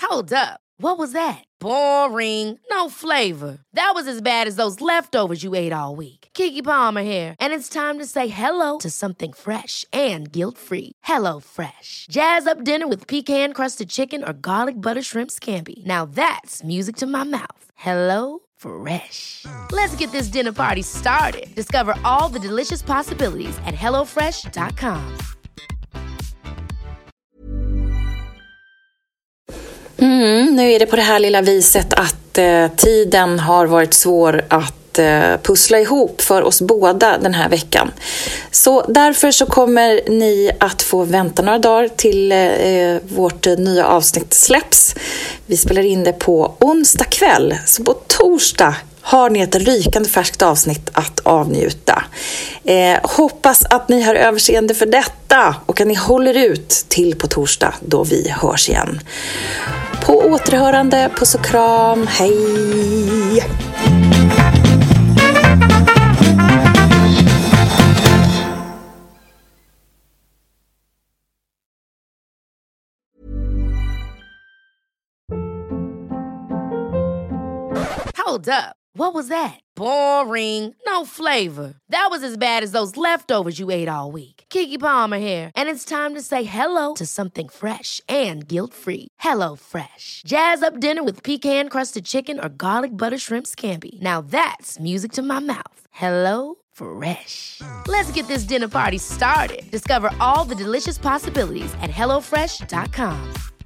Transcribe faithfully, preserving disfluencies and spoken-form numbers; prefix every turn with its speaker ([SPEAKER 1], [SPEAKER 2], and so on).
[SPEAKER 1] Hold up. What was that? Boring. No flavor. That was as bad as those leftovers you ate all week. Keke Palmer here, and it's time to say hello to something fresh and guilt-free. Hello Fresh. Jazz up dinner with pecan-crusted chicken or garlic butter shrimp scampi. Now that's music to my mouth. Hello Fresh. Let's get this dinner party started. Discover all the delicious possibilities at hello fresh dot com.
[SPEAKER 2] Mm, nu är det på det här lilla viset att eh, tiden har varit svår att eh, pussla ihop för oss båda den här veckan. Så därför så kommer ni att få vänta några dagar till eh, vårt nya avsnitt släpps. Vi spelar in det på onsdag kväll, så på torsdag har ni ett rykande färskt avsnitt att avnjuta. Eh, hoppas att ni har överseende för detta och att ni håller ut till på torsdag då vi hörs igen. På återhörande, puss och kram, hej!
[SPEAKER 1] Hold up. What was that? Boring. No flavor. That was as bad as those leftovers you ate all week. Keke Palmer here, and it's time to say hello to something fresh and guilt-free. Hello Fresh. Jazz up dinner with pecan-crusted chicken or garlic butter shrimp scampi. Now that's music to my mouth. Hello Fresh. Let's get this dinner party started. Discover all the delicious possibilities at hello fresh dot com.